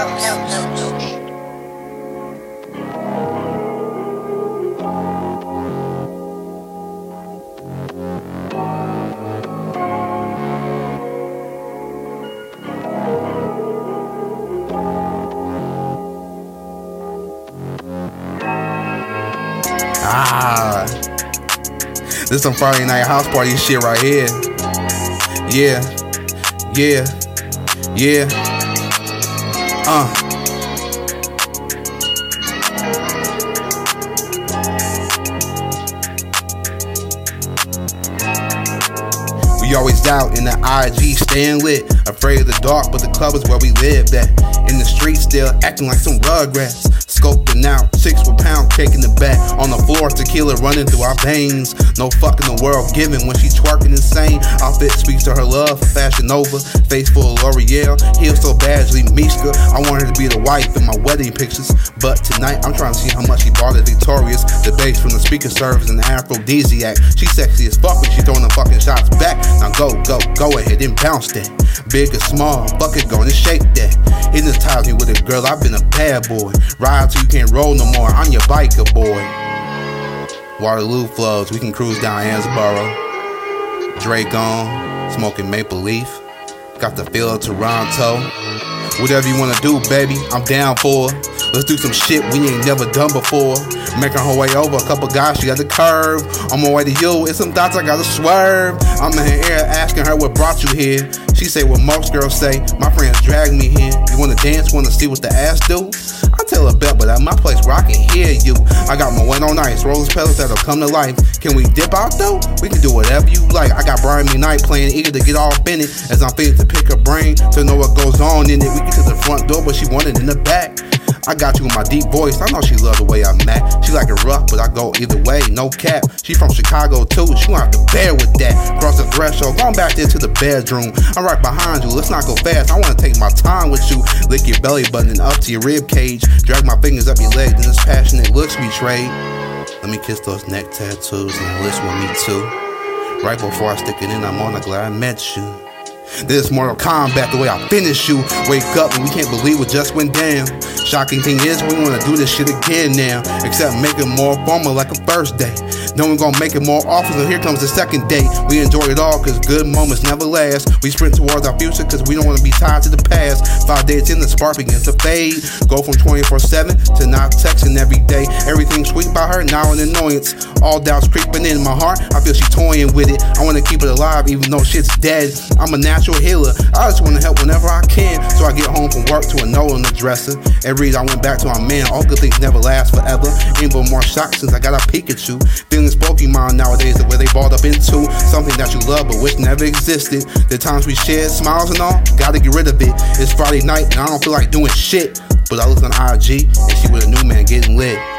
This some Friday night house party shit right here. Yeah. We always out in the IG, staying lit. Afraid of the dark, but the club is where we live at. In the streets, still acting like some rugrats. Scoping out, 6 with pound cake in the back. On the floor, tequila running through our veins. No fuck in the world given when she twerking insane. Outfit speaks to her love for Fashion Nova. Face full of L'Oreal, heels so badly Mishka. I want her to be the wife in my wedding pictures. But tonight, I'm trying to see how much she bought at Victoria's. The bass from the speaker serves an aphrodisiac. She sexy as fuck when she throwing the fucking shots back. Now go ahead and bounce that. Big or small, fuck it, gonna shake that. Hypnotize me with a girl, I've been a bad boy. Ride till you can't roll no more, I'm your biker boy. Waterloo flows, we can cruise down Ansboro. Drake on, smoking Maple Leaf. Got the feel of Toronto. Whatever you wanna do, baby, I'm down for it. Let's do some shit we ain't never done before. Making her way over a couple guys, she got the curve. On my way to you, it's some dots I gotta swerve. I'm in her ear asking her what brought you here. She say what most girls say, my friends drag me here. You wanna dance, wanna see what the ass do? I tell her bet, but at my place where I can hear you. I got my wet on ice, rose petals that'll come to life. Can we dip out though? We can do whatever you like. I got Brian McKnight playing, eager to get off in it. As I'm fitting to pick her brain, to know what goes on in it. We get to the front door, but she wanted in the back. I got you in my deep voice, I know she love the way I'm at. She like it rough, but I go either way, no cap. She from Chicago too, she gon' have to bear with that. Cross the threshold, going back there to the bedroom. I'm right behind you, let's not go fast, I wanna take my time with you. Lick your belly button and up to your rib cage. Drag my fingers up your leg, then this passionate looks betrayed. Let me kiss those neck tattoos and listen with me too. Right before I stick it in, I'm on the glad I met you. This Mortal Kombat, the way I finish you. Wake up and we can't believe what just went down. Shocking thing is, we wanna do this shit again now. Except make it more formal like a first date. Then we gonna make it more often, so here comes the second date. We enjoy it all, cause good moments never last. We sprint towards our future, cause we don't wanna be tied to the past. 5 days in, the spark begins to fade. Go from 24/7 to not texting every day. Everything sweet by her, now an annoyance. All doubts creeping in my heart, I feel she toying with it. I wanna keep it alive, even though shit's dead. I'm a natural healer, I just wanna help whenever I can. So I get home from work to a note on the dresser. Every day I went back to my man, all good things never last forever. Even more shocked since I got a Pikachu. Feelings Pokemon nowadays, the way they balled up into something that you love but wish never existed. The times we shared smiles and all, gotta get rid of it. It's Friday night and I don't feel like doing shit, but I look on IG and see with a new man getting lit.